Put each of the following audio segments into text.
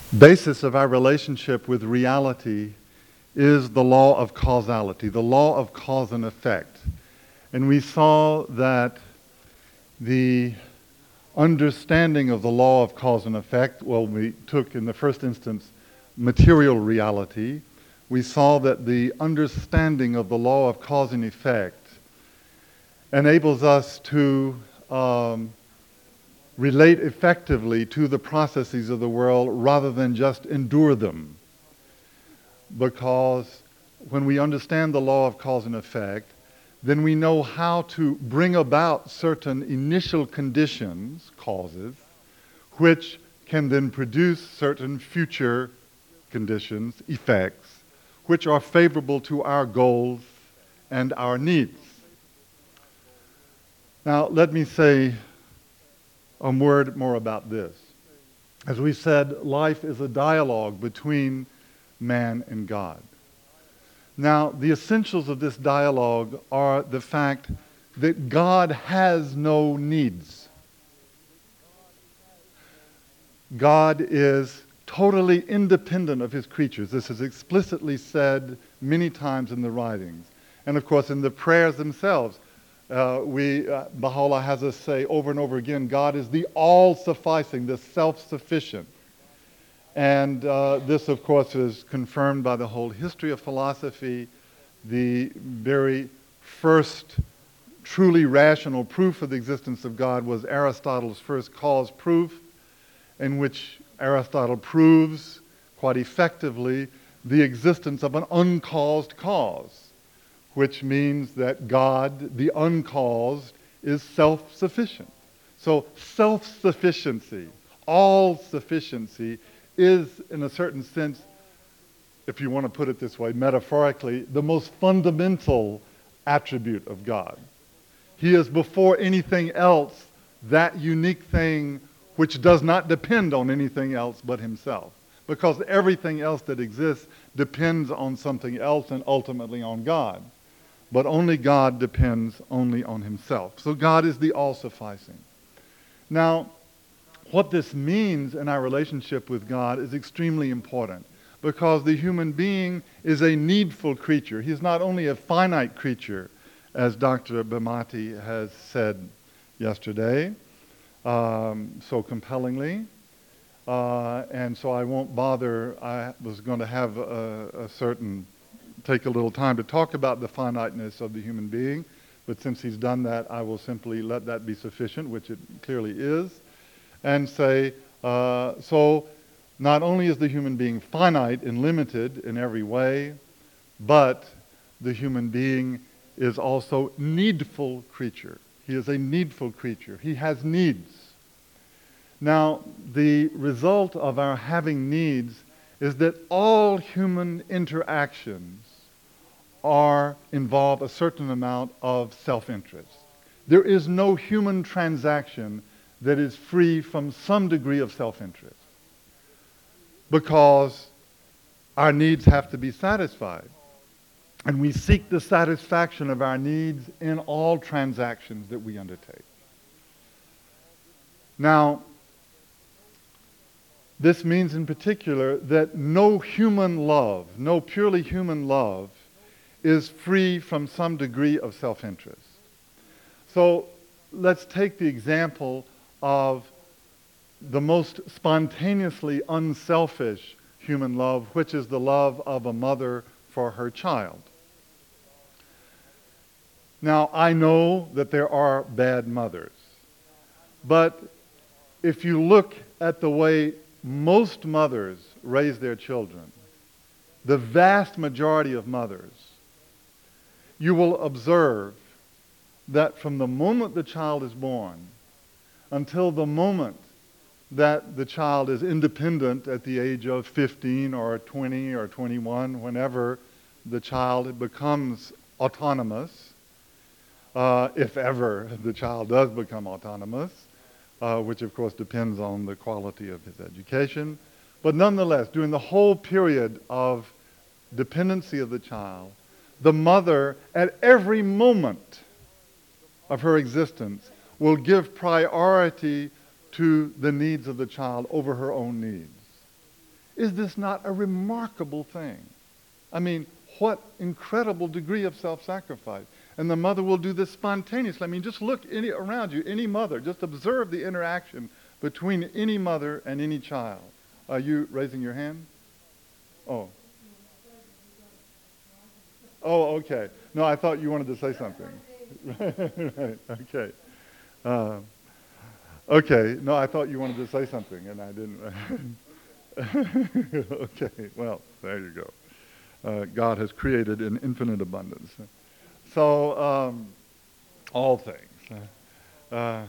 basis of our relationship with reality is the law of causality, the law of cause and effect. And we saw that the understanding of the law of cause and effect, well, we took in the first instance material reality. We saw that the understanding of the law of cause and effect enables us to relate effectively to the processes of the world rather than just endure them. Because when we understand the law of cause and effect, then we know how to bring about certain initial conditions, causes, which can then produce certain future conditions, effects, which are favorable to our goals and our needs. Now, let me say a word more about this. As we said, life is a dialogue between man and God. Now, the essentials of this dialogue are the fact that God has no needs. God is totally independent of his creatures. This is explicitly said many times in the writings. And of course, in the prayers themselves, Baha'u'llah has us say over and over again, God is the all-sufficing, the self-sufficient. And this, of course, is confirmed by the whole history of philosophy. The very first truly rational proof of the existence of God was Aristotle's first cause proof, in which Aristotle proves quite effectively the existence of an uncaused cause, which means that God, the uncaused, is self-sufficient. So self-sufficiency, all-sufficiency, is, in a certain sense, if you want to put it this way, metaphorically, the most fundamental attribute of God. He is before anything else that unique thing which does not depend on anything else but himself. Because everything else that exists depends on something else and ultimately on God. But only God depends only on himself. So God is the all-sufficing. Now, what this means in our relationship with God is extremely important, because the human being is a needful creature. He's not only a finite creature, as Dr. Bhamati has said yesterday so compellingly, and so I won't bother. I was going to have take a little time to talk about the finiteness of the human being, but since he's done that, I will simply let that be sufficient, which it clearly is, and say, so not only is the human being finite and limited in every way, but the human being is also needful creature. He is a needful creature. He has needs. Now, the result of our having needs is that all human interactions involve a certain amount of self-interest. There is no human transaction that is free from some degree of self-interest, because our needs have to be satisfied. And we seek the satisfaction of our needs in all transactions that we undertake. Now, this means in particular that no human love, no purely human love, is free from some degree of self-interest. So let's take the example of the most spontaneously unselfish human love, which is the love of a mother for her child. Now, I know that there are bad mothers, but if you look at the way most mothers raise their children, the vast majority of mothers, you will observe that from the moment the child is born until the moment that the child is independent at the age of 15 or 20 or 21, whenever the child becomes autonomous, if ever the child does become autonomous, which of course depends on the quality of his education. But nonetheless, during the whole period of dependency of the child, the mother at every moment of her existence will give priority to the needs of the child over her own needs. Is this not a remarkable thing? I mean, what incredible degree of self-sacrifice. And the mother will do this spontaneously. I mean, just look around you, any mother, just observe the interaction between any mother and any child. Are you raising your hand? Oh. Oh, okay. No, I thought you wanted to say something. Right, okay. Okay, no, I thought you wanted to say something, and I didn't. Okay, well, there you go. God has created an infinite abundance. So, all things.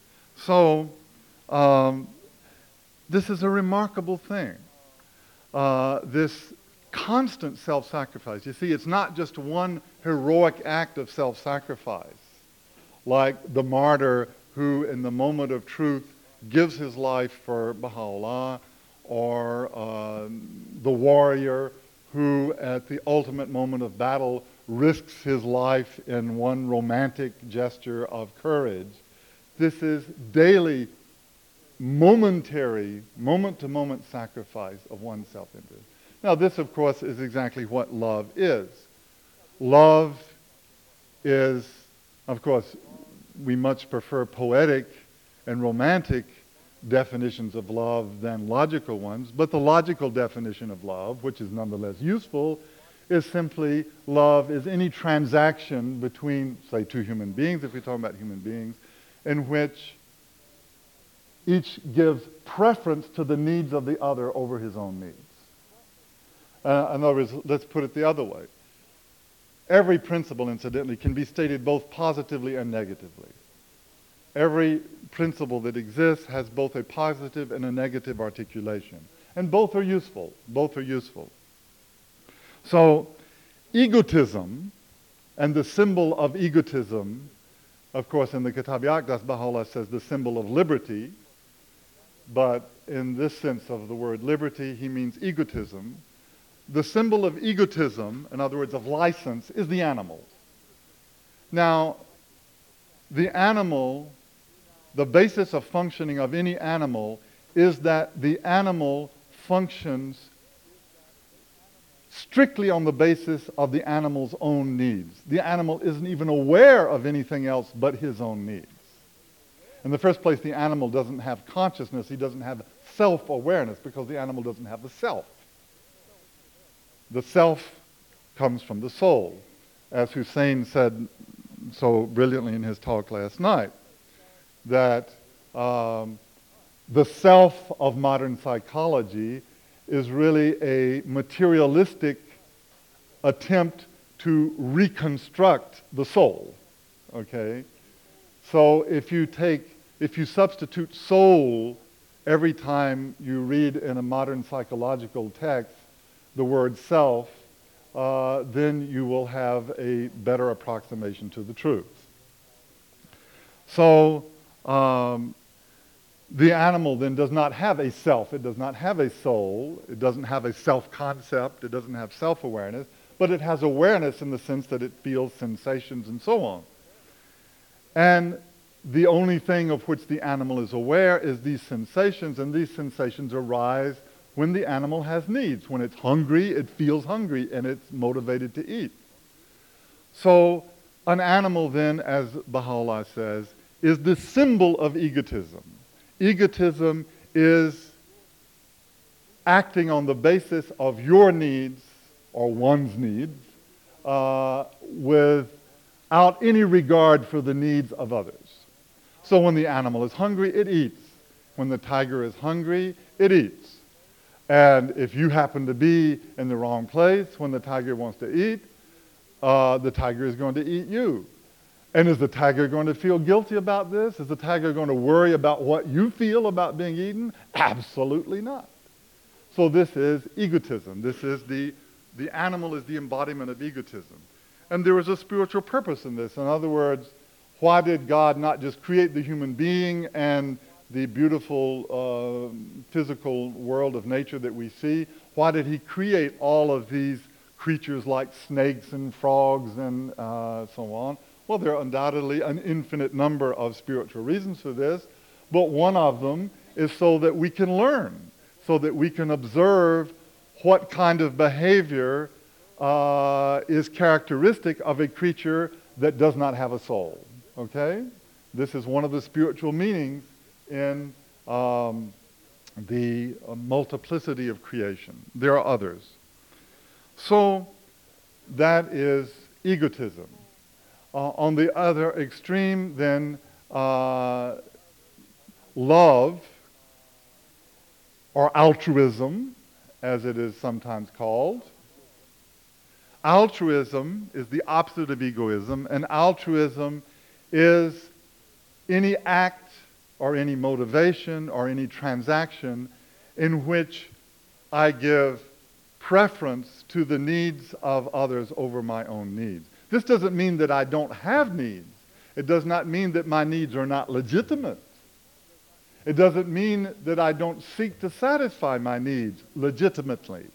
This is a remarkable thing. This constant self-sacrifice. You see, it's not just one heroic act of self-sacrifice, like the martyr who, in the moment of truth, gives his life for Baha'u'llah, or the warrior who, at the ultimate moment of battle, risks his life in one romantic gesture of courage. This is daily, momentary, moment-to-moment sacrifice of one's self-interest. Now, this, of course, is exactly what love is. Love is, of course, we much prefer poetic and romantic definitions of love than logical ones, but the logical definition of love, which is nonetheless useful, is simply love is any transaction between, say, two human beings, if we're talking about human beings, in which each gives preference to the needs of the other over his own needs. In other words, let's put it the other way. Every principle, incidentally, can be stated both positively and negatively. Every principle that exists has both a positive and a negative articulation. And both are useful. Both are useful. So, egotism, and the symbol of egotism, of course, in the Kitab Aqdas, Baha'u'llah says the symbol of liberty, but in this sense of the word liberty, he means egotism. The symbol of egotism, in other words, of license, is the animal. Now, the animal, the basis of functioning of any animal is that the animal functions strictly on the basis of the animal's own needs. The animal isn't even aware of anything else but his own needs. In the first place, the animal doesn't have consciousness. He doesn't have self-awareness because the animal doesn't have the self. The self comes from the soul, as Hussein said so brilliantly in his talk last night, that the self of modern psychology is really a materialistic attempt to reconstruct the soul, okay? So if you substitute soul every time you read in a modern psychological text the word self, then you will have a better approximation to the truth. So the animal then does not have a self. It does not have a soul. It doesn't have a self-concept. It doesn't have self-awareness. But it has awareness in the sense that it feels sensations and so on. And the only thing of which the animal is aware is these sensations, and these sensations arise when the animal has needs. When it's hungry, it feels hungry, and it's motivated to eat. So an animal then, as Baha'u'llah says, is the symbol of egotism. Egotism is acting on the basis of your needs, or one's needs, without any regard for the needs of others. So when the animal is hungry, it eats. When the tiger is hungry, it eats. And if you happen to be in the wrong place when the tiger wants to eat, the tiger is going to eat you. And is the tiger going to feel guilty about this? Is the tiger going to worry about what you feel about being eaten? Absolutely not. So this is egotism. This is the animal is the embodiment of egotism. And there is a spiritual purpose in this. In other words, why did God not just create the human being and the beautiful physical world of nature that we see? Why did he create all of these creatures like snakes and frogs and so on? Well, there are undoubtedly an infinite number of spiritual reasons for this, but one of them is so that we can learn, so that we can observe what kind of behavior is characteristic of a creature that does not have a soul. Okay? This is one of the spiritual meanings in the multiplicity of creation. There are others. So that is egotism. On the other extreme, then, love, or altruism, as it is sometimes called. Altruism is the opposite of egoism, and altruism is any act or any motivation or any transaction in which I give preference to the needs of others over my own needs. This doesn't mean that I don't have needs. It does not mean that my needs are not legitimate. It doesn't mean that I don't seek to satisfy my needs legitimately.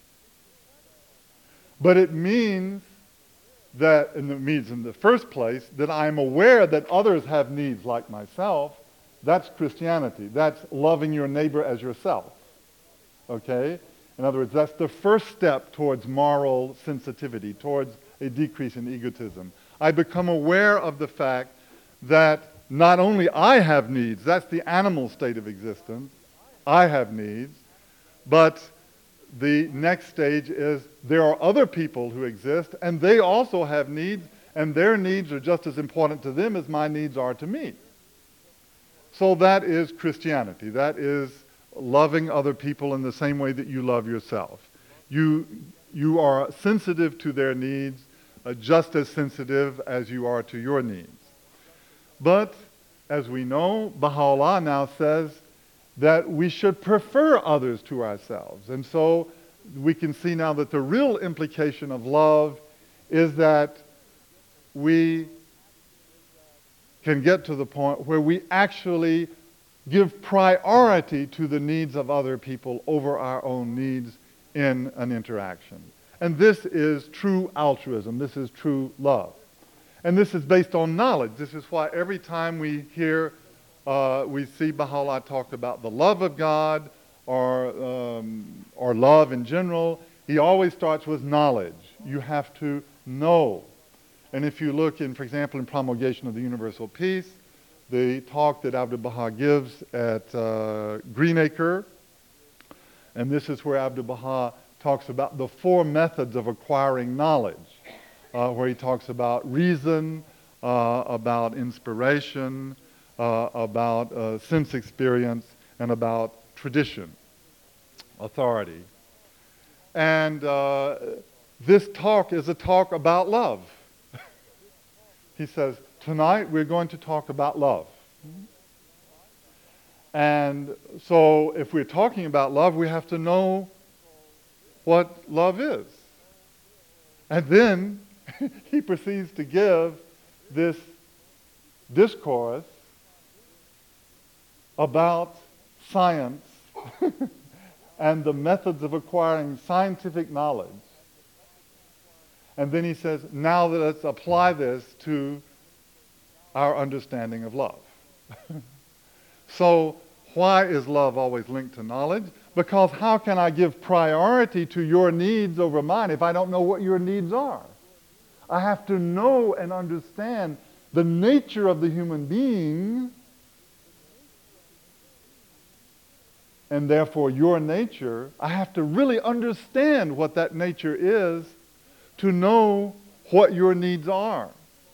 But it means that, and it means in the first place, that I'm aware that others have needs like myself. That's Christianity. That's loving your neighbor as yourself. Okay? In other words, that's the first step towards moral sensitivity, towards a decrease in egotism. I become aware of the fact that not only I have needs, that's the animal state of existence, I have needs, but the next stage is there are other people who exist and they also have needs, and their needs are just as important to them as my needs are to me. So that is Christianity. That is loving other people in the same way that you love yourself. You are sensitive to their needs, just as sensitive as you are to your needs. But, as we know, Baha'u'llah now says that we should prefer others to ourselves. And so we can see now that the real implication of love is that we can get to the point where we actually give priority to the needs of other people over our own needs in an interaction. And this is true altruism. This is true love. And this is based on knowledge. This is why every time we hear, we see Baha'u'llah talk about the love of God or love in general, he always starts with knowledge. You have to know. And if you look in, for example, in Promulgation of the Universal Peace, the talk that Abdu'l-Baha gives at Greenacre, and this is where Abdu'l-Baha talks about the 4 methods of acquiring knowledge, where he talks about reason, about inspiration, about sense experience, and about tradition, authority. And this talk is a talk about love. He says, tonight we're going to talk about love. And so if we're talking about love, we have to know what love is. And then he proceeds to give this discourse about science and the methods of acquiring scientific knowledge. And then he says, now let's apply this to our understanding of love. So why is love always linked to knowledge? Because how can I give priority to your needs over mine if I don't know what your needs are? I have to know and understand the nature of the human being, and therefore your nature. I have to really understand what that nature is to know what your needs are.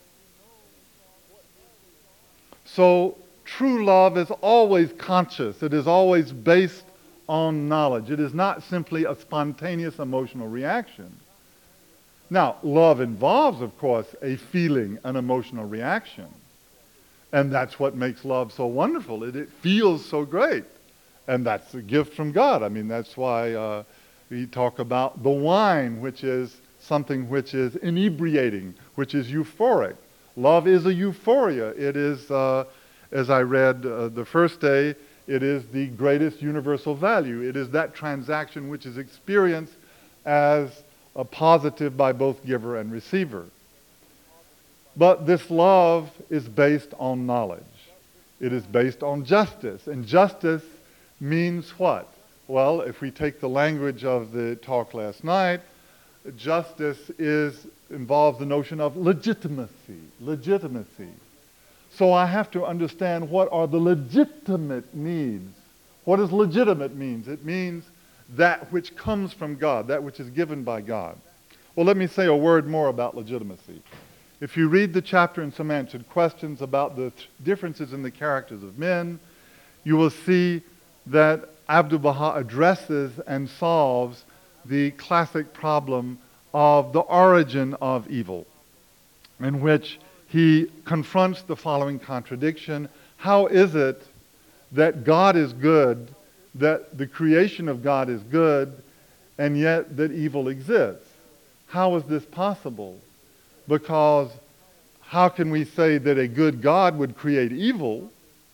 So true love is always conscious. It is always based on knowledge. It is not simply a spontaneous emotional reaction. Now, love involves, of course, a feeling, an emotional reaction. And that's what makes love so wonderful. It feels so great. And that's a gift from God. I mean, that's why we talk about the wine, which is something which is inebriating, which is euphoric. Love is a euphoria. It is, as I read the first day, it is the greatest universal value. It is that transaction which is experienced as a positive by both giver and receiver. But this love is based on knowledge. It is based on justice. And justice means what? Well, if we take the language of the talk last night, justice involves the notion of legitimacy. Legitimacy. So I have to understand what are the legitimate needs. What does legitimate means? It means that which comes from God, that which is given by God. Well, let me say a word more about legitimacy. If you read the chapter in Some Answered Questions about the differences in the characters of men, you will see that Abdu'l-Baha addresses and solves the classic problem of the origin of evil, in which he confronts the following contradiction. How is it that God is good, that the creation of God is good, and yet that evil exists? How is this possible? Because how can we say that a good God would create evil?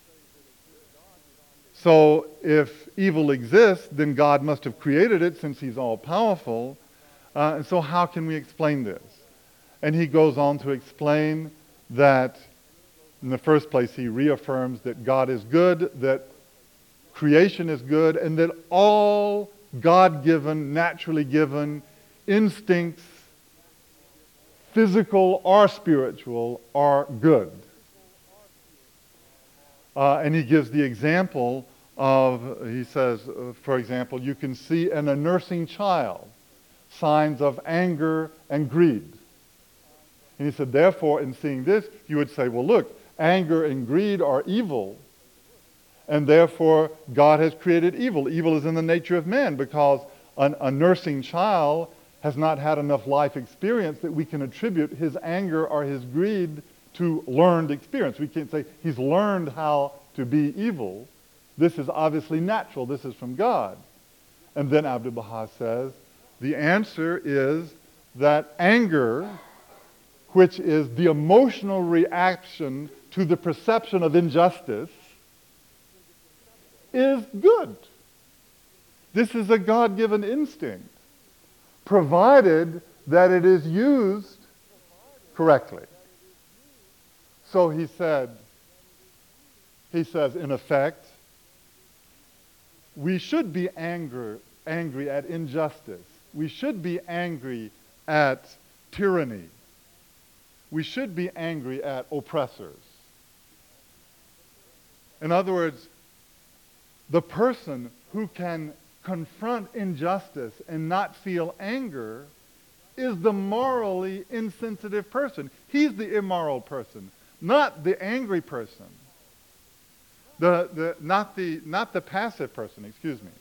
So if evil exists, then God must have created it since he's all-powerful. And so how can we explain this? And he goes on to explain that, in the first place, he reaffirms that God is good, that creation is good, and that all God-given, naturally given instincts, physical or spiritual, are good. And he gives the example of, he says, for example, you can see in a nursing child signs of anger and greed. And he said, therefore, in seeing this, you would say, well, look, anger and greed are evil, and therefore God has created evil. Evil is in the nature of man, because a nursing child has not had enough life experience that we can attribute his anger or his greed to learned experience. We can't say he's learned how to be evil. This is obviously natural. This is from God. And then Abdu'l-Baha says, the answer is that anger, which is the emotional reaction to the perception of injustice, is good. This is a God-given instinct, provided that it is used correctly. So he says, in effect, we should be angry at injustice. We should be angry at tyranny. We should be angry at oppressors. In other words, the person who can confront injustice and not feel anger is the morally insensitive person. He's the immoral person, not the angry person. Not the passive person, excuse me.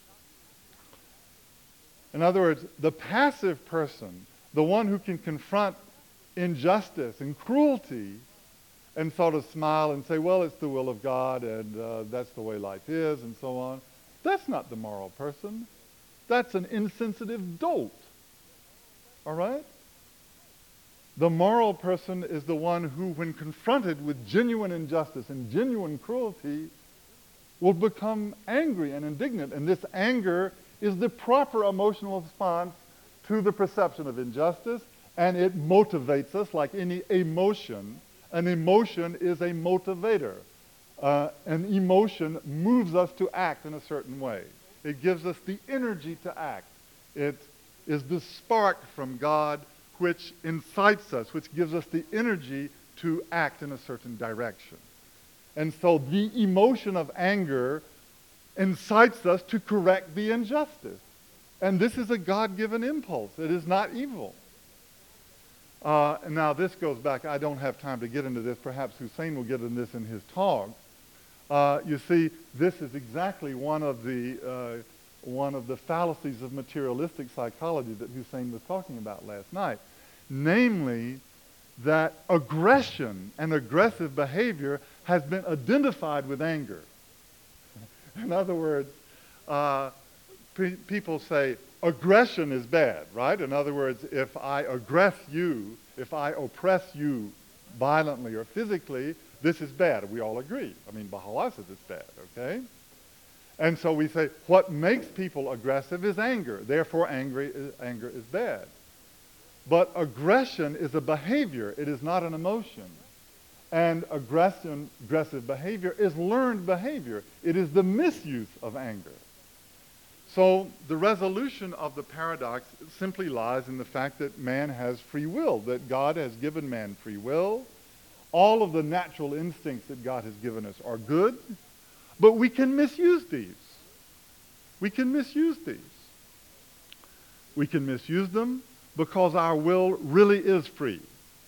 In other words, the passive person, the one who can confront injustice and cruelty and sort of smile and say, well, it's the will of God, and that's the way life is, and so on. That's not the moral person. That's an insensitive dolt. All right? The moral person is the one who, when confronted with genuine injustice and genuine cruelty, will become angry and indignant. And this anger is the proper emotional response to the perception of injustice, and it motivates us like any emotion. An emotion is a motivator. An emotion moves us to act in a certain way. It gives us the energy to act. It is the spark from God which incites us, which gives us the energy to act in a certain direction. And so the emotion of anger incites us to correct the injustice. And this is a God-given impulse. It is not evil. Now this goes back, I don't have time to get into this, perhaps Hussein will get into this in his talk. You see, this is exactly one of the fallacies of materialistic psychology that Hussein was talking about last night. Namely, that aggression and aggressive behavior has been identified with anger. In other words, people say aggression is bad, right? In other words, if I aggress you, if I oppress you violently or physically, this is bad. We all agree. I mean, Baha'u'llah says it's bad, okay? And so we say what makes people aggressive is anger. Therefore, anger is bad. But aggression is a behavior. It is not an emotion. And aggressive behavior is learned behavior. It is the misuse of anger. So the resolution of the paradox simply lies in the fact that man has free will, that God has given man free will. All of the natural instincts that God has given us are good, but we can misuse these. We can misuse these. We can misuse them because our will really is free.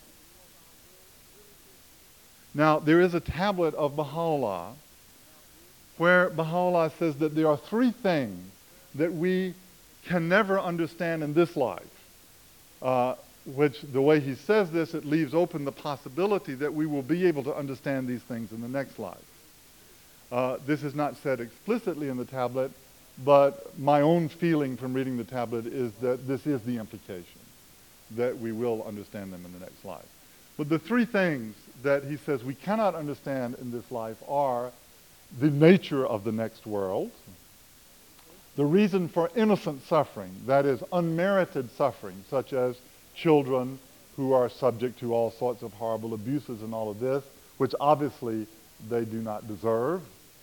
Now, there is a tablet of Baha'u'llah where Baha'u'llah says that there are three things that we can never understand in this life, which the way he says this, it leaves open the possibility that we will be able to understand these things in the next life. This is not said explicitly in the tablet, but my own feeling from reading the tablet is that this is the implication, that we will understand them in the next life. But the three things that he says we cannot understand in this life are the nature of the next world, the reason for innocent suffering, that is unmerited suffering, such as children who are subject to all sorts of horrible abuses and all of this, which obviously they do not deserve.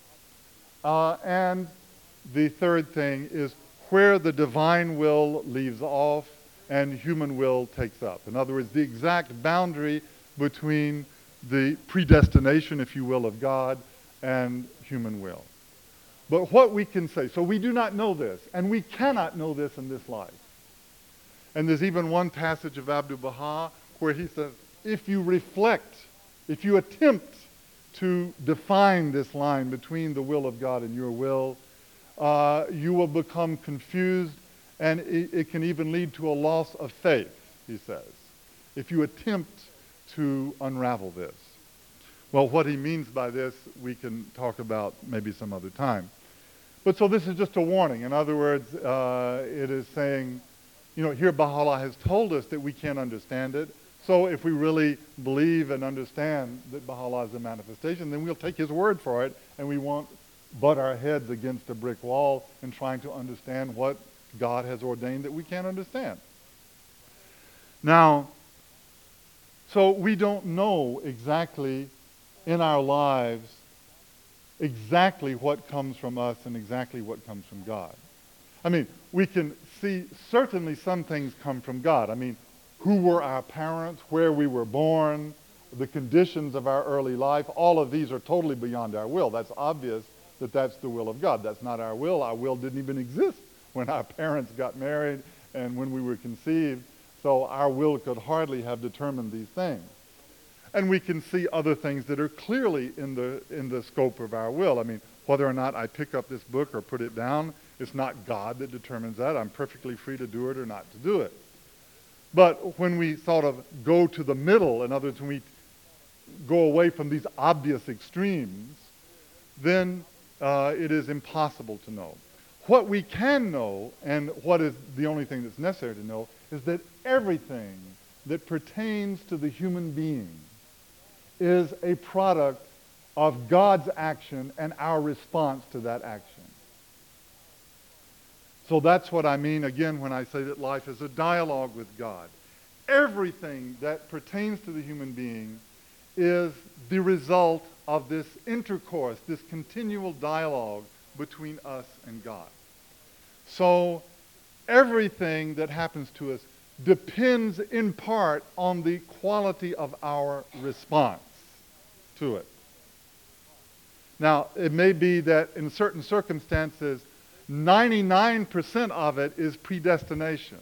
And the third thing is where the divine will leaves off and human will takes up. In other words, the exact boundary between the predestination, if you will, of God and human will. But what we can say, so we do not know this, and we cannot know this in this life. And there's even one passage of Abdu'l-Baha where he says, if you reflect, if you attempt to define this line between the will of God and your will, you will become confused, and it can even lead to a loss of faith, he says, if you attempt to unravel this. Well, what he means by this, we can talk about maybe some other time. But so this is just a warning. In other words, it is saying, you know, here Baha'u'llah has told us that we can't understand it. So if we really believe and understand that Baha'u'llah is a manifestation, then we'll take his word for it, and we won't butt our heads against a brick wall in trying to understand what God has ordained that we can't understand. Now, so we don't know exactly in our lives exactly what comes from us and exactly what comes from God. I mean, we can see certainly some things come from God. I mean, who were our parents, where we were born, the conditions of our early life, all of these are totally beyond our will. That's obvious that that's the will of God. That's not our will. Our will didn't even exist when our parents got married and when we were conceived. So our will could hardly have determined these things. And we can see other things that are clearly in the scope of our will. I mean, whether or not I pick up this book or put it down, it's not God that determines that. I'm perfectly free to do it or not to do it. But when we sort of go to the middle, in other words, when we go away from these obvious extremes, then it is impossible to know. What we can know, and what is the only thing that's necessary to know, is that everything that pertains to the human being is a product of God's action and our response to that action. So that's what I mean, again, when I say that life is a dialogue with God. Everything that pertains to the human being is the result of this intercourse, this continual dialogue between us and God. So everything that happens to us depends in part on the quality of our response to it. Now, it may be that in certain circumstances, 99% of it is predestination.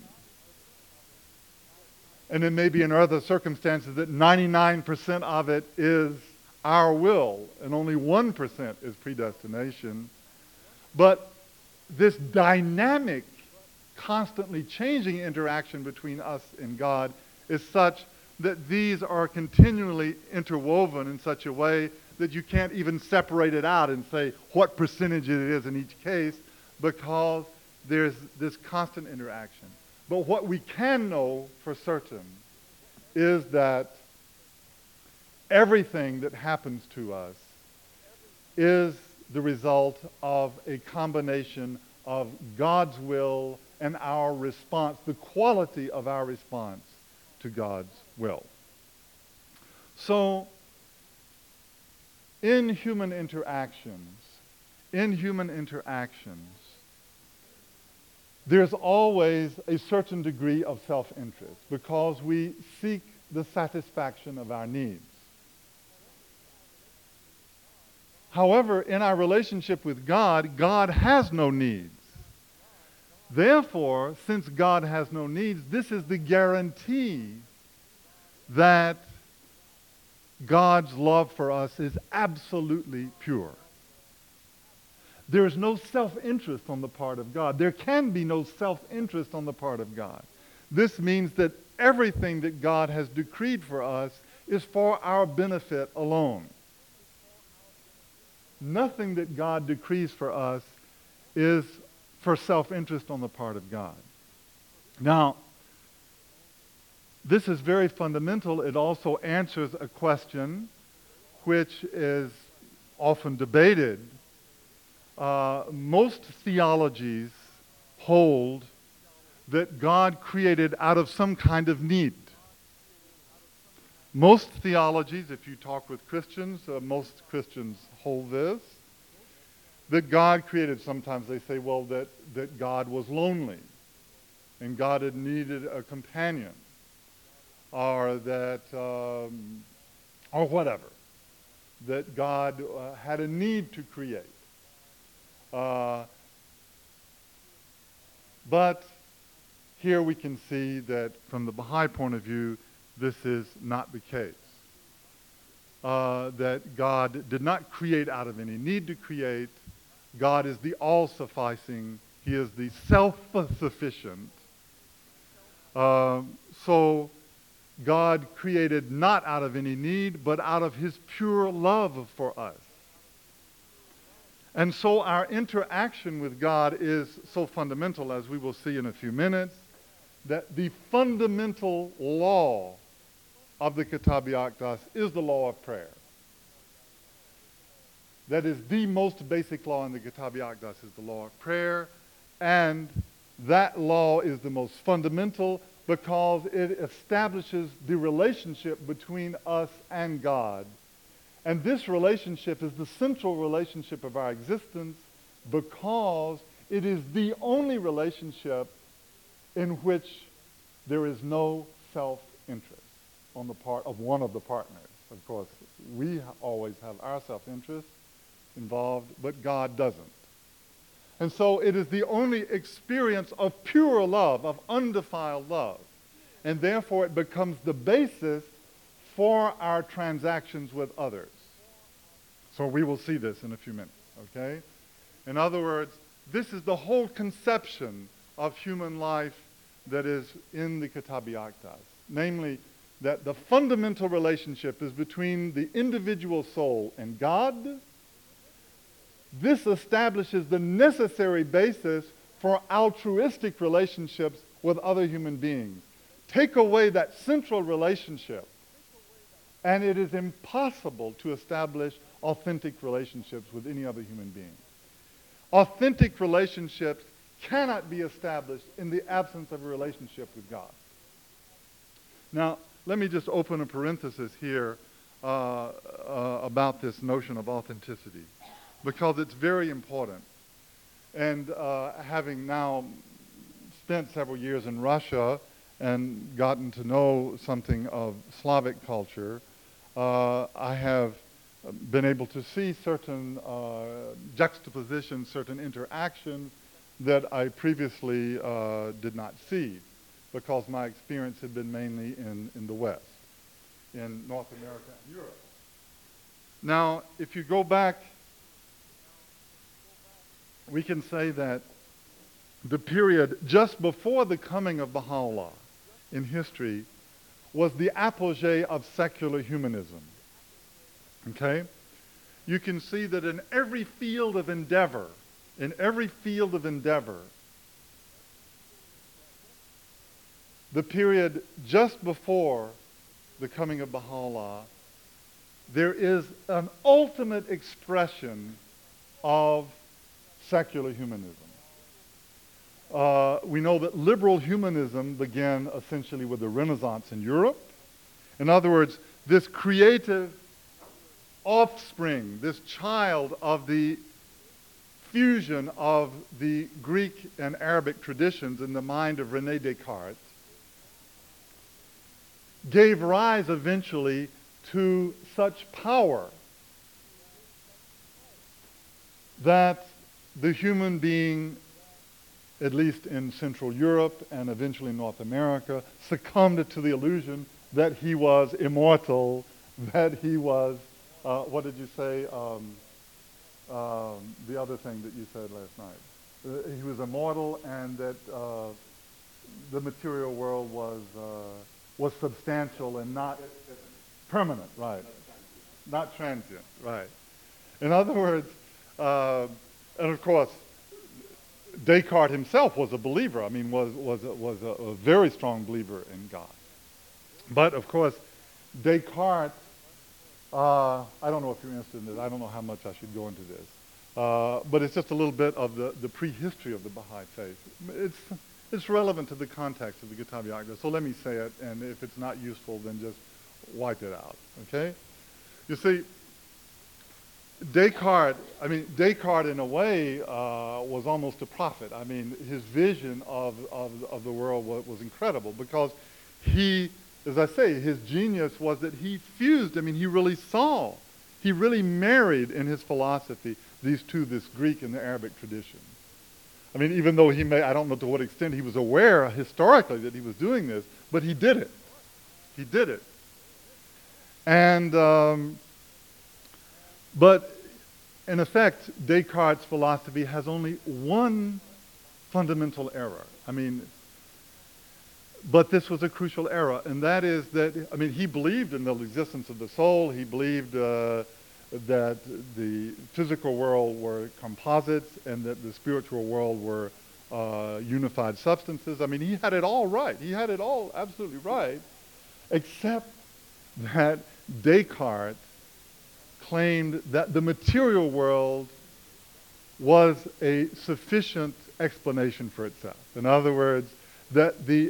And it may be in other circumstances that 99% of it is our will, and only 1% is predestination. But this dynamic, constantly changing interaction between us and God is such that these are continually interwoven in such a way that you can't even separate it out and say what percentage it is in each case, because there's this constant interaction. But what we can know for certain is that everything that happens to us is the result of a combination of God's will and our response, the quality of our response to God's will. So, in human interactions, there's always a certain degree of self-interest because we seek the satisfaction of our needs. However, in our relationship with God, God has no needs. Therefore, since God has no needs, this is the guarantee that God's love for us is absolutely pure. There is no self-interest on the part of God. There can be no self-interest on the part of God. This means that everything that God has decreed for us is for our benefit alone. Nothing that God decrees for us is for self-interest on the part of God. Now, this is very fundamental. It also answers a question which is often debated. Most theologies hold that God created out of some kind of need. Most theologies, if you talk with Christians, most Christians hold this, that God created, sometimes they say, well, that God was lonely and God had needed a companion, or that, or whatever, that God had a need to create. But here we can see that from the Baha'i point of view, this is not the case. That God did not create out of any need to create. God is the all-sufficing. He is the self-sufficient. So God created not out of any need, but out of his pure love for us. And so our interaction with God is so fundamental, as we will see in a few minutes, that the fundamental law of the Kitab-i-Aqdas is the law of prayer. That is the most basic law in the Kitab-i-Aqdas is the law of prayer, and that law is the most fundamental because it establishes the relationship between us and God. And this relationship is the central relationship of our existence because it is the only relationship in which there is no self-interest on the part of one of the partners. Of course, we always have our self-interest involved, but God doesn't. And so it is the only experience of pure love, of undefiled love. And therefore it becomes the basis for our transactions with others. So we will see this in a few minutes, okay? In other words, this is the whole conception of human life that is in the Kitab-i-Aqdas. Namely, that the fundamental relationship is between the individual soul and God. This establishes the necessary basis for altruistic relationships with other human beings. Take away that central relationship, and it is impossible to establish authentic relationships with any other human being. Authentic relationships cannot be established in the absence of a relationship with God. Now, let me just open a parenthesis here about this notion of authenticity, because it's very important. And having now spent several years in Russia and gotten to know something of Slavic culture, I have been able to see certain juxtapositions, certain interactions that I previously did not see, because my experience had been mainly in the West, in North America and Europe. Now, if you go back, we can say that the period just before the coming of Baha'u'llah in history was the apogee of secular humanism. Okay? You can see that in every field of endeavor, the period just before the coming of Baha'u'llah, there is an ultimate expression of secular humanism. We know that liberal humanism began essentially with the Renaissance in Europe. In other words, this creative offspring, this child of the fusion of the Greek and Arabic traditions in the mind of René Descartes gave rise eventually to such power that the human being, at least in Central Europe and eventually North America, succumbed to the illusion that he was immortal, that he was, what did you say, the other thing that you said last night. He was immortal, and that the material world was substantial and not permanent, right? Not transient, right. In other words, and of course, Descartes himself was a believer. I mean, was a very strong believer in God. But of course, Descartes, I don't know if you're interested in this. I don't know how much I should go into this. But it's just a little bit of the prehistory of the Baha'i faith. It's relevant to the context of the Kitab al-Aqdas. So let me say it, and if it's not useful, then just wipe it out, okay? You see, Descartes in a way was almost a prophet. I mean, his vision of the world was incredible, because he, as I say, his genius was that he fused, he really saw, he really married in his philosophy these two, this Greek and the Arabic tradition. I mean, even though I don't know to what extent he was aware historically that he was doing this, but he did it. He did it. And, but in effect, Descartes' philosophy has only one fundamental error. But this was a crucial error, and that is that, he believed in the existence of the soul. He believed that the physical world were composites and that the spiritual world were unified substances. He had it all right. He had it all absolutely right, except that Descartes claimed that the material world was a sufficient explanation for itself. In other words, that the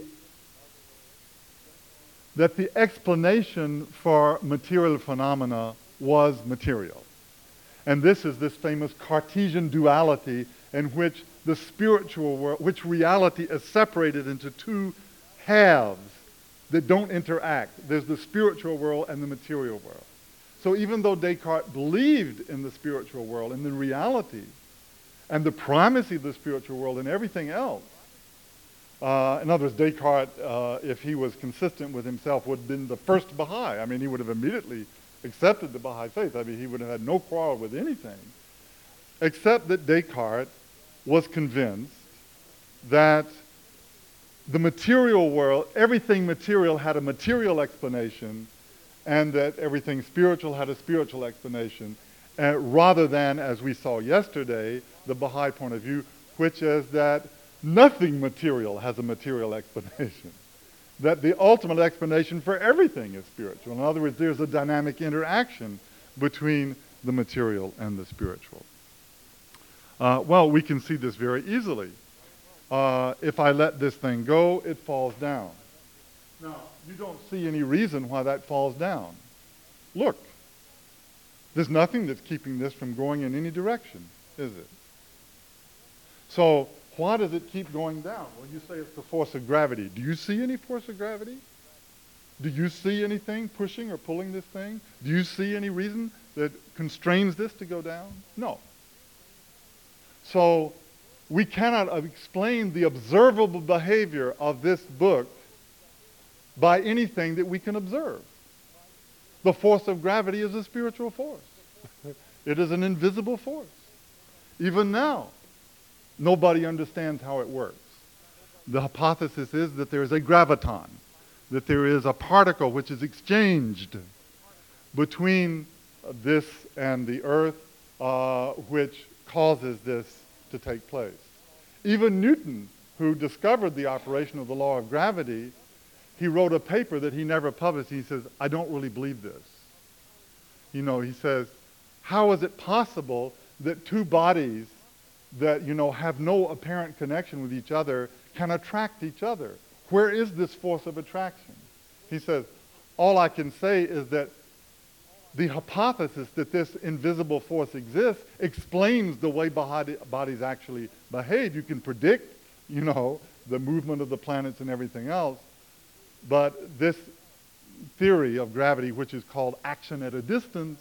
explanation for material phenomena was material. And this is this famous Cartesian duality in which the spiritual world, which reality is separated into two halves that don't interact. There's the spiritual world and the material world. So even though Descartes believed in the spiritual world and the reality and the primacy of the spiritual world and everything else, in other words, Descartes, if he was consistent with himself, would have been the first Baha'i. He would have immediately accepted the Baha'i faith. He would have had no quarrel with anything, except that Descartes was convinced that the material world, everything material had a material explanation, and that everything spiritual had a spiritual explanation, rather than, as we saw yesterday, the Baha'i point of view, which is that nothing material has a material explanation. That the ultimate explanation for everything is spiritual. In other words, there's a dynamic interaction between the material and the spiritual. Well, we can see this very easily. If I let this thing go, it falls down. Now, you don't see any reason why that falls down. Look, there's nothing that's keeping this from going in any direction, is it? So, why does it keep going down? Well, you say it's the force of gravity. Do you see any force of gravity? Do you see anything pushing or pulling this thing? Do you see any reason that constrains this to go down? No. So we cannot explain the observable behavior of this book by anything that we can observe. The force of gravity is a spiritual force. It is an invisible force. Even now, nobody understands how it works. The hypothesis is that there is a graviton, that there is a particle which is exchanged between this and the earth, which causes this to take place. Even Newton, who discovered the operation of the law of gravity, he wrote a paper that he never published. He says, I don't really believe this. He says, how is it possible that two bodies that, have no apparent connection with each other can attract each other? Where is this force of attraction? He says, all I can say is that the hypothesis that this invisible force exists explains the way bodies actually behave. You can predict, the movement of the planets and everything else, but this theory of gravity, which is called action at a distance,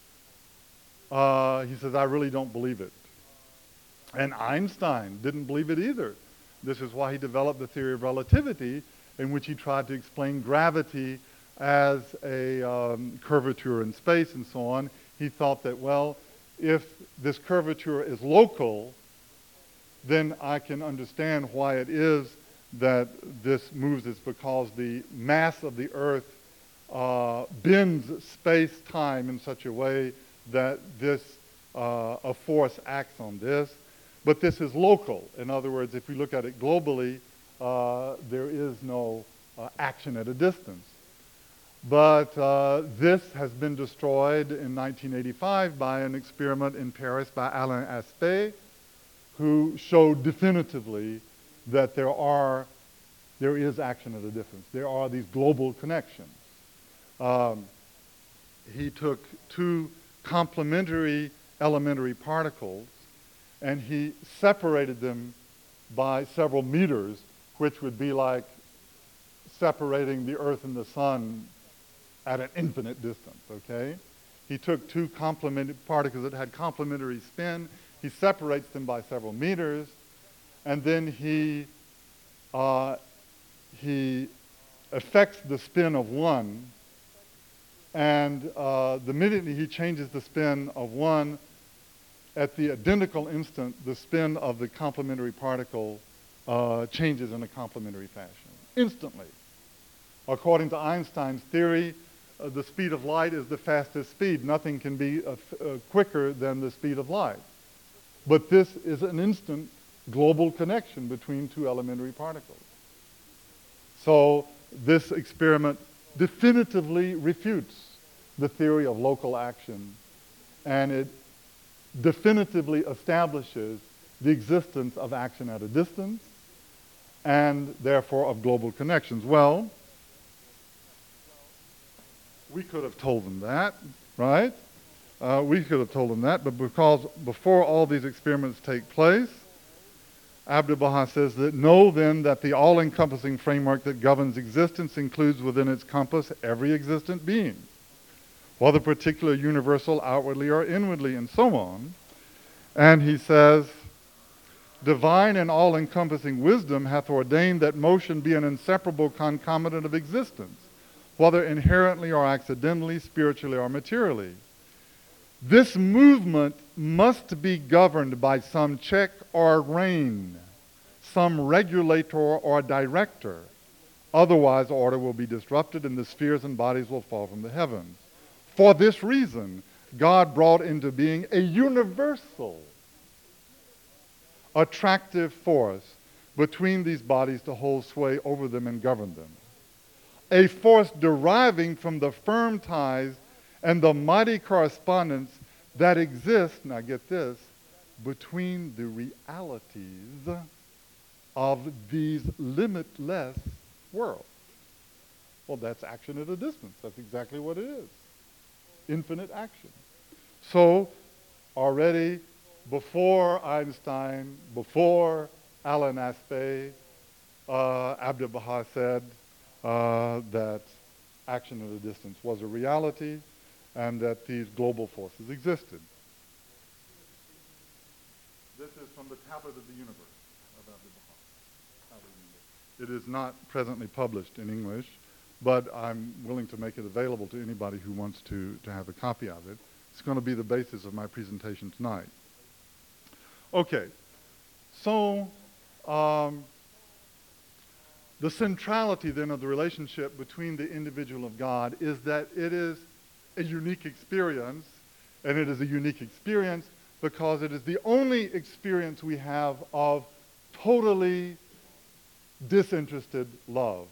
he says, I really don't believe it. And Einstein didn't believe it either. This is why he developed the theory of relativity, in which he tried to explain gravity as a curvature in space and so on. He thought that, well, if this curvature is local, then I can understand why it is that this moves. It's because the mass of the Earth bends space-time in such a way that a force acts on this. But this is local. In other words, if we look at it globally, there is no action at a distance. But this has been destroyed in 1985 by an experiment in Paris by Alain Aspect, who showed definitively that there is action at a distance. There are these global connections. He took two complementary elementary particles and he separated them by several meters, which would be like separating the Earth and the Sun at an infinite distance, okay? He took two complementary particles that had complementary spin. He separates them by several meters, and then he affects the spin of one, and the minute he changes the spin of one, at the identical instant, the spin of the complementary particle changes in a complementary fashion, instantly. According to Einstein's theory, the speed of light is the fastest speed. Nothing can be quicker than the speed of light. But this is an instant global connection between two elementary particles. So this experiment definitively refutes the theory of local action, and it definitively establishes the existence of action at a distance and therefore of global connections. Well, we could have told them that, right? We could have told them that, but because before all these experiments take place, Abdu'l-Baha says that know then that the all-encompassing framework that governs existence includes within its compass every existent being, whether particular, universal, outwardly or inwardly, and so on. And he says, divine and all-encompassing wisdom hath ordained that motion be an inseparable concomitant of existence, whether inherently or accidentally, spiritually or materially. This movement must be governed by some check or rein, some regulator or director. Otherwise, order will be disrupted and the spheres and bodies will fall from the heavens. For this reason, God brought into being a universal attractive force between these bodies to hold sway over them and govern them. A force deriving from the firm ties and the mighty correspondence that exists, now get this, between the realities of these limitless worlds. Well, that's action at a distance. That's exactly what it is. Infinite action. So, already before Einstein, before Alain Aspect, Abdu'l-Baha said that action at a distance was a reality and that these global forces existed. This is from the Tablet of the Universe of Abdu'l-Baha. It is not presently published in English, but I'm willing to make it available to anybody who wants to have a copy of it. It's going to be the basis of my presentation tonight. Okay, so the centrality then of the relationship between the individual and God is that it is a unique experience, and it is a unique experience because it is the only experience we have of totally disinterested love.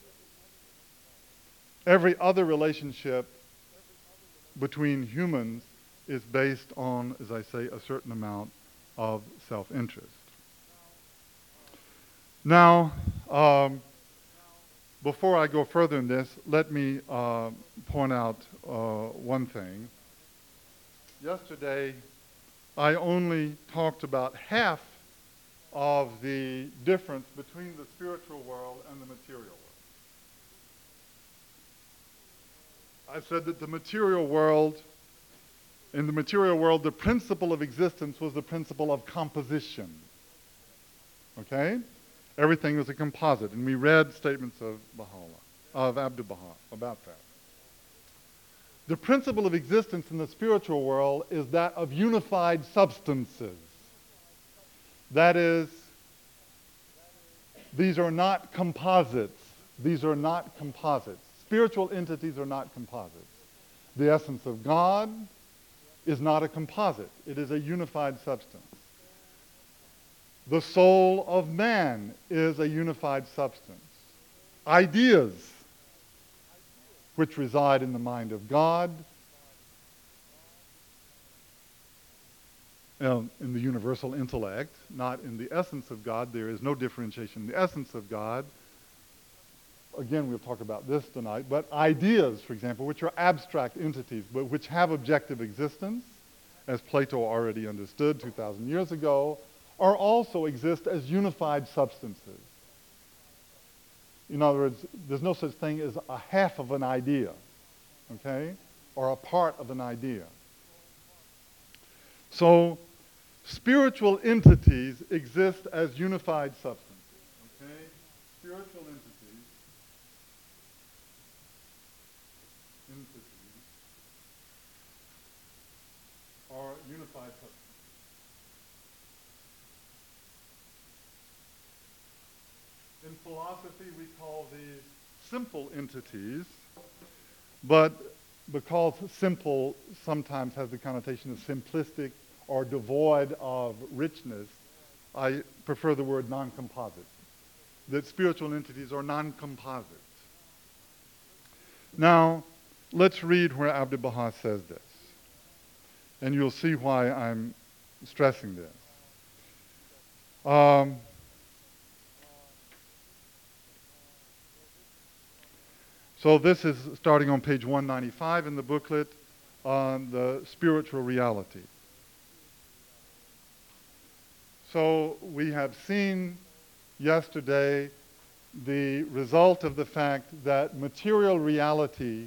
Every other relationship between humans is based on, as I say, a certain amount of self-interest. Now, Before I go further in this, let me point out one thing. Yesterday, I only talked about half of the difference between the spiritual world and the material world. I said that in the material world, the principle of existence was the principle of composition. Okay? Everything was a composite. And we read statements of Abdu'l-Baha about that. The principle of existence in the spiritual world is that of unified substances. That is, these are not composites. These are not composites. Spiritual entities are not composites. The essence of God is not a composite. It is a unified substance. The soul of man is a unified substance. Ideas, which reside in the mind of God, in the universal intellect, not in the essence of God. There is no differentiation in the essence of God. Again, we'll talk about this tonight. But ideas, for example, which are abstract entities, but which have objective existence, as Plato already understood 2,000 years ago, or also exist as unified substances. In other words, there's no such thing as a half of an idea, okay, or a part of an idea. So, spiritual entities exist as unified substances, okay? Spiritual entities are unified substances. In philosophy, we call these simple entities, but because simple sometimes has the connotation of simplistic or devoid of richness, I prefer the word non-composite. That spiritual entities are non-composite. Now, let's read where Abdu'l-Baha says this, and you'll see why I'm stressing this. So this is starting on page 195 in the booklet on the spiritual reality. So we have seen yesterday the result of the fact that material reality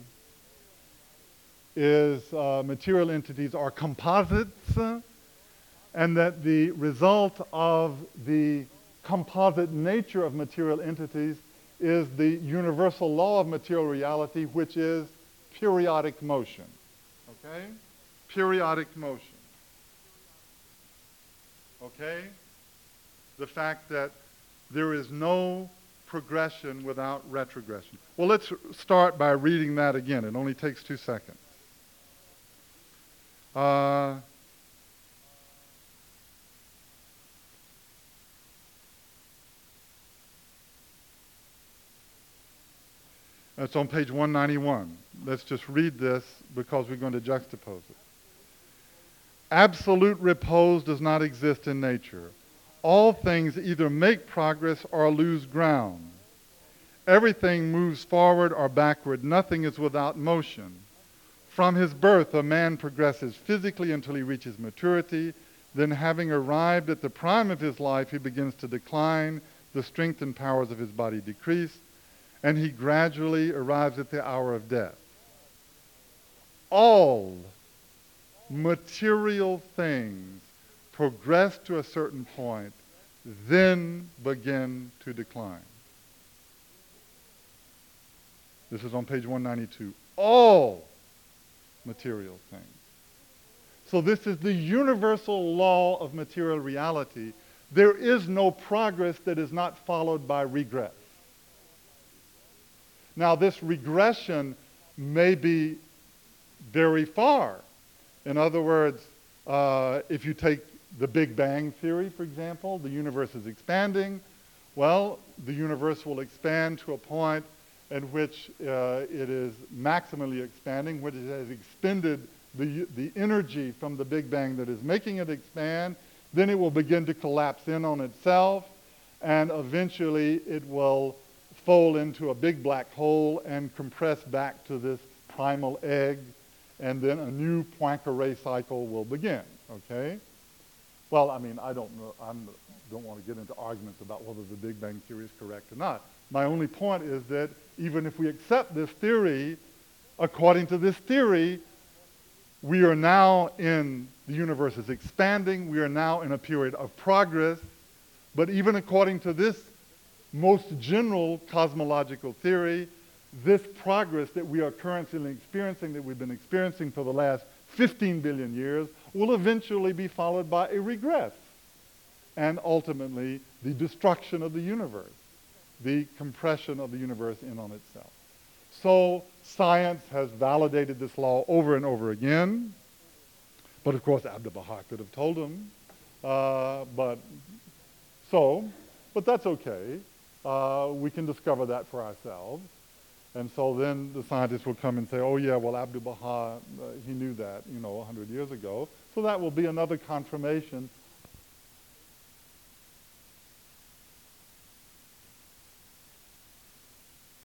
is, material entities are composites, and that the result of the composite nature of material entities is the universal law of material reality, which is periodic motion. Okay? Periodic motion. Okay? The fact that there is no progression without retrogression. Well, let's start by reading that again. It only takes 2 seconds. It's on page 191. Let's just read this because we're going to juxtapose it. Absolute repose does not exist in nature. All things either make progress or lose ground. Everything moves forward or backward. Nothing is without motion. From his birth, a man progresses physically until he reaches maturity. Then, having arrived at the prime of his life, he begins to decline. The strength and powers of his body decrease, and he gradually arrives at the hour of death. All material things progress to a certain point, then begin to decline. This is on page 192. All material things. So this is the universal law of material reality. There is no progress that is not followed by regress. Now, this regression may be very far. In other words, if you take the Big Bang theory, for example, the universe is expanding. Well, the universe will expand to a point at which it is maximally expanding, which it has expended the energy from the Big Bang that is making it expand. Then it will begin to collapse in on itself, and eventually it will fold into a big black hole and compress back to this primal egg, and then a new Poincaré cycle will begin, okay? Well, I mean, I don't know, I don't want to get into arguments about whether the Big Bang Theory is correct or not. My only point is that even if we accept this theory, according to this theory, we are now in, the universe is expanding, we are now in a period of progress, but even according to this most general cosmological theory, this progress that we are currently experiencing, that we've been experiencing for the last 15 billion years, will eventually be followed by a regress, and ultimately the destruction of the universe, the compression of the universe in on itself. So science has validated this law over and over again, but of course Abdu'l-Baha could have told them, but that's okay. We can discover that for ourselves. And so then the scientists will come and say, oh yeah, well Abdu'l-Baha, he knew that, 100 years ago. So that will be another confirmation